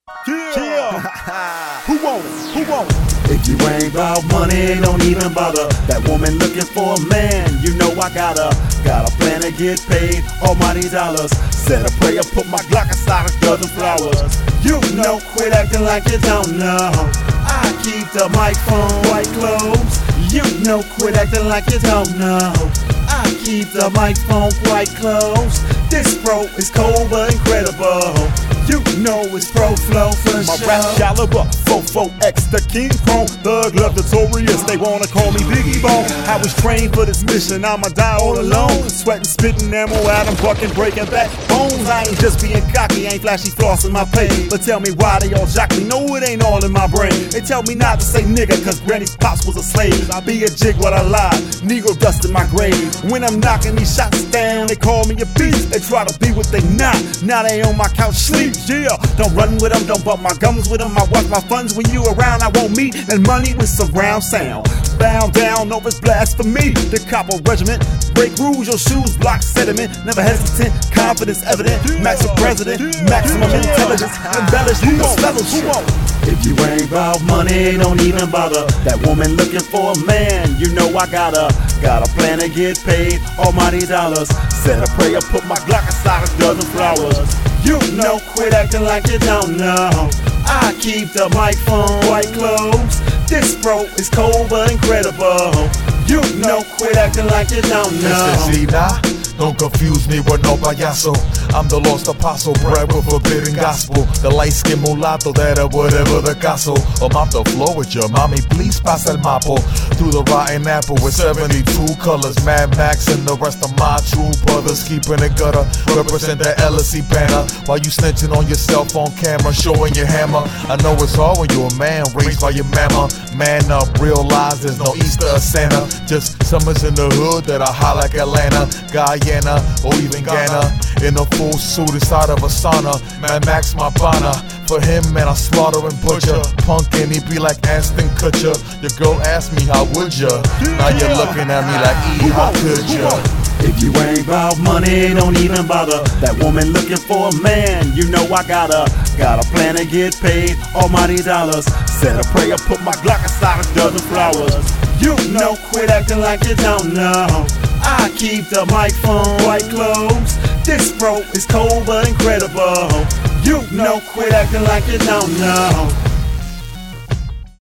Yeah. Who want it? Who want it? If you ain't about money, don't even bother. That woman looking for a man, you know I got a plan to get paid almighty dollars. Said a prayer, put my Glock aside a dozen flowers. You know, quit acting like you don't know. I keep the microphone quite close. You know, quit acting like you don't know. I keep the microphone quite close. This bro is cold but incredible. You know it's Pro Flow for My sure. rap caliber, 44X, the King Chrome, Thug Love Notorious, they wanna call me Biggie Bone. I was trained for this mission, I'ma die all alone. Sweating, spitting ammo out, I'm bucking, breaking back bones. I ain't just being cocky, ain't flashy flossing my pay. But tell me why they all jock me, no it ain't all in my brain. They tell me not to say nigga, cause granny's pops was a slave. I be a jig while I lie, Negro dust in my grave. When I'm knocking these shots down, they call me a beast. They try to be what they not, now they on my couch sleep. Yeah, don't run with them, don't bump my gums with them. I watch my funds when you around. I want meat and money with surround sound. Bound down, no it's blasphemy. The copper regiment, break rules, your shoes block sediment. Never hesitant, confidence evident. Maximum president, maximum intelligence. Embellish with the fellowship. If you ain't about money, don't even bother. That woman looking for a man, you know I got a plan to get paid almighty dollars. Said a prayer, put my Glock aside a dozen flowers. You know, quit acting like you don't know. I keep the microphone quite close. This bro is cold but incredible. You know, quit acting like you don't know. Don't confuse me with no payaso. I'm the lost apostle, bred with forbidden gospel. The light-skinned mulatto that whatever the caso. Mop the floor with your mommy, please pass el mapo. Through the rotten apple with 72 colors. Mad Max and the rest of my true brothers keeping it gutter. Represent the LSC banner while you snitching on yourself on camera, showing your hammer. I know it's hard when you're a man raised by your mama. Man up, realize there's no Easter or Santa. Just summers in the hood that are hot like Atlanta, Guyana, or even Ghana. In a full suit inside of a sauna. Man, Max my banner. For him, man, I slaughter and butcher. Punk and he be like Ashton Kutcher. Your girl asked me, how would ya? Now you're looking at me like, how could ya? If you ain't about money, don't even bother. That woman looking for a man, you know I got a plan to get paid almighty dollars. Said a prayer, put my Glock aside a dozen flowers. You know, quit acting like you don't know. I keep the microphone quite close. This bro is cold but incredible. You know, quit acting like you don't know.